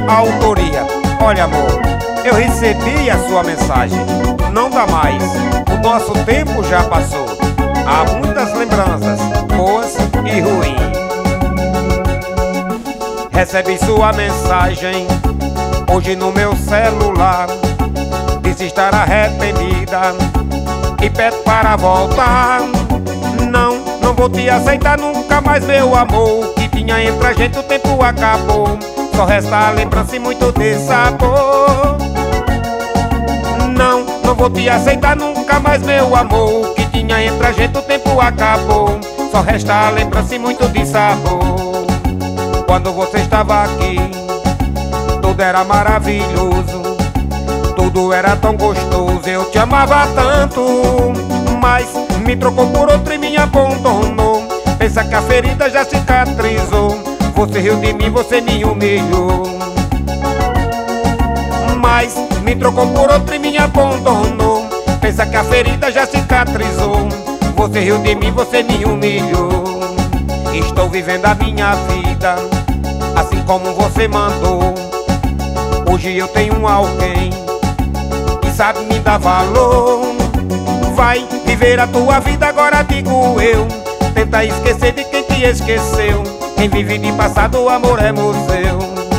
Autoria. Olha, amor, eu recebi a sua mensagem. Não dá mais, o nosso tempo já passou. Há muitas lembranças, boas e ruins. Recebi sua mensagem hoje no meu celular. Diz estar arrependida e pede para voltar. Não vou te aceitar nunca mais, meu amor. Que tinha entre a gente, o tempo acabou. Só resta a lembrança e muito de sabor. Não vou te aceitar nunca mais, meu amor. Que tinha entre a gente, o tempo acabou. Só resta a lembrança e muito de sabor. Quando você estava aqui, tudo era maravilhoso, tudo era tão gostoso. Eu te amava tanto, mas me trocou por outro e me abandonou. Pensa que a ferida já cicatrizou. Você riu de mim, você me humilhou, mas me trocou por outro e me abandonou. Pensa que a ferida já cicatrizou. Você riu de mim, você me humilhou. Estou vivendo a minha vida assim como você mandou. Hoje eu tenho alguém que sabe me dar valor. Vai viver a tua vida agora, digo eu. Tenta esquecer de quem te esqueceu. Quem vive de passado, o amor é museu.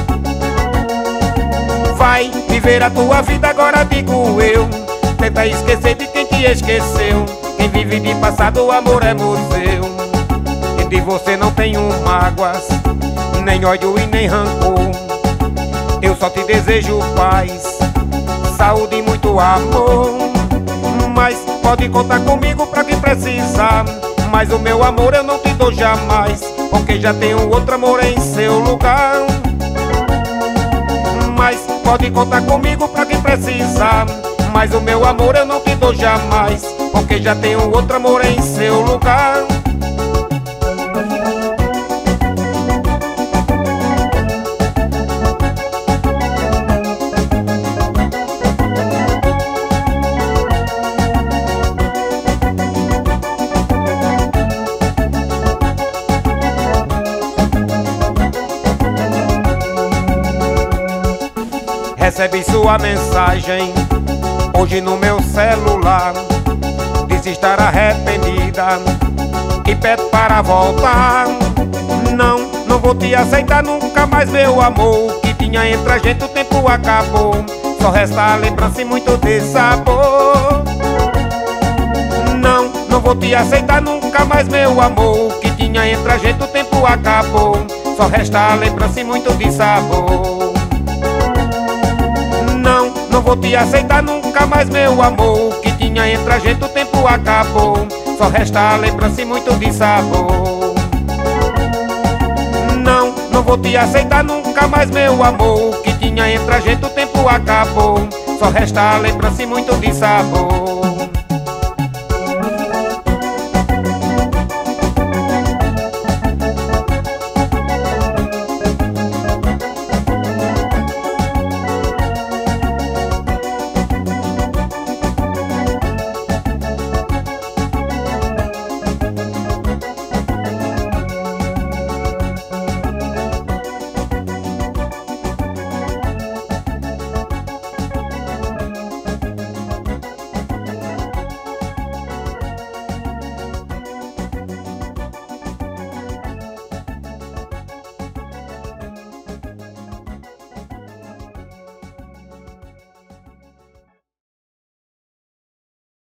Vai viver a tua vida agora, digo eu. Tenta esquecer de quem te esqueceu. Quem vive de passado, o amor é museu. E de você não tenho mágoas, nem ódio e nem rancor. Eu só te desejo paz, saúde e muito amor. Mas pode contar comigo pra que precisar. Mas o meu amor eu não te dou jamais, porque já tenho outro amor em seu lugar. Mas pode contar comigo pra que precisar. Mas o meu amor eu não te dou jamais, porque já tenho outro amor em seu lugar. Recebi sua mensagem hoje no meu celular. Diz estar arrependida e pede para voltar. Não vou te aceitar nunca mais, meu amor. Que tinha entre a gente, o tempo acabou. Só resta a lembrança e muito de sabor. Não vou te aceitar nunca mais, meu amor. Que tinha entre a gente, o tempo acabou. Só resta a lembrança e muito de sabor. Não vou te aceitar nunca mais, meu amor. Que tinha entre a gente, o tempo acabou. Só resta a lembrança e muito de sabor. Não vou te aceitar nunca mais, meu amor. Que tinha entre a gente, o tempo acabou. Só resta a lembrança e muito de sabor.